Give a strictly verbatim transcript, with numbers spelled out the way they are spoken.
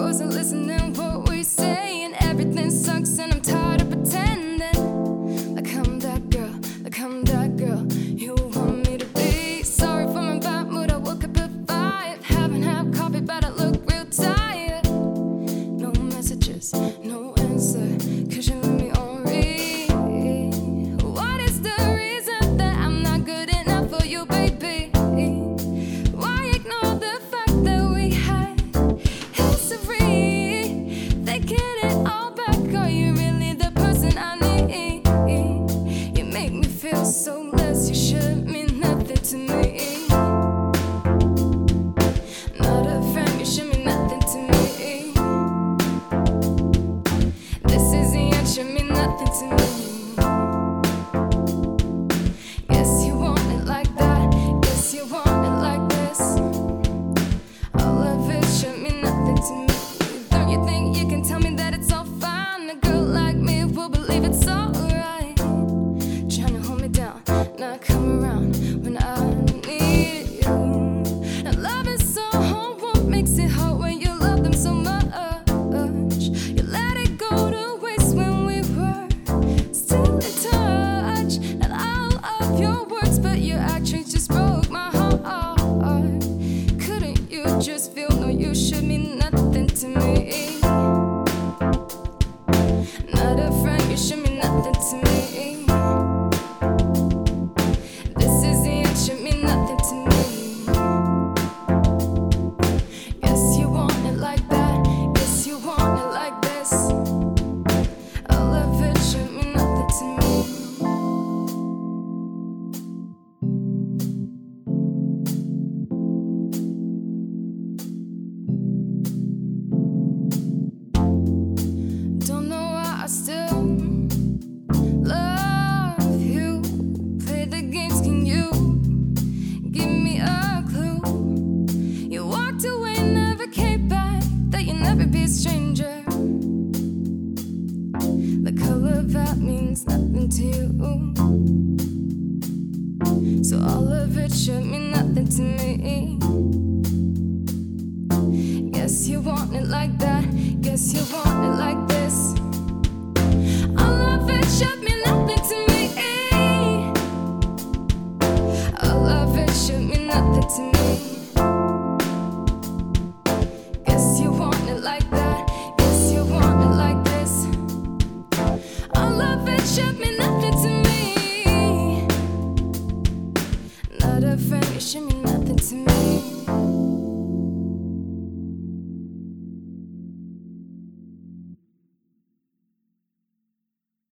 wasn't listening what we say, and everything sucks and I'm tired of pretending like I'm that girl, like I'm that girl you want me to be. Sorry for my bad mood, I woke up at five. Haven't had coffee but I look real tired. No messages, no answer, cause you let me on read. What is the reason that I'm not good enough for you, baby? Why ignore the fact that we had history? Taking it all back, are you really the person I need? You make me feel so less, you should mean nothing to me. Not a friend, you should mean nothing to me. This is the end, should mean nothing to me. Guess you want it like that, guess you want it like this. All of it should mean nothing to me. Don't you think you can tell me that it's all fine? A girl like me will believe it's alright. Trying to hold me down, not come around when I need you. Now love is so hard, what makes it hard when you love them so much? You let it go to waste when we were still in touch. Not all of your words, but your actions just broke my heart. Couldn't you just feel? No, you should mean nothing to me. Not a friend, you should mean nothing to me. This is the end, should mean nothing to me. Guess you want it like that, guess you want it like this. All of it should mean nothing to me. Don't know why I still love you. Play the games, can you give me a clue? You walked away, never came back, that you'll never be a stranger. The color that means nothing to you, so all of it should mean nothing to me. Guess you want it like that, guess you want it like this. All of it should mean nothing to me. All of it should mean nothing to me. Guess you want it like that.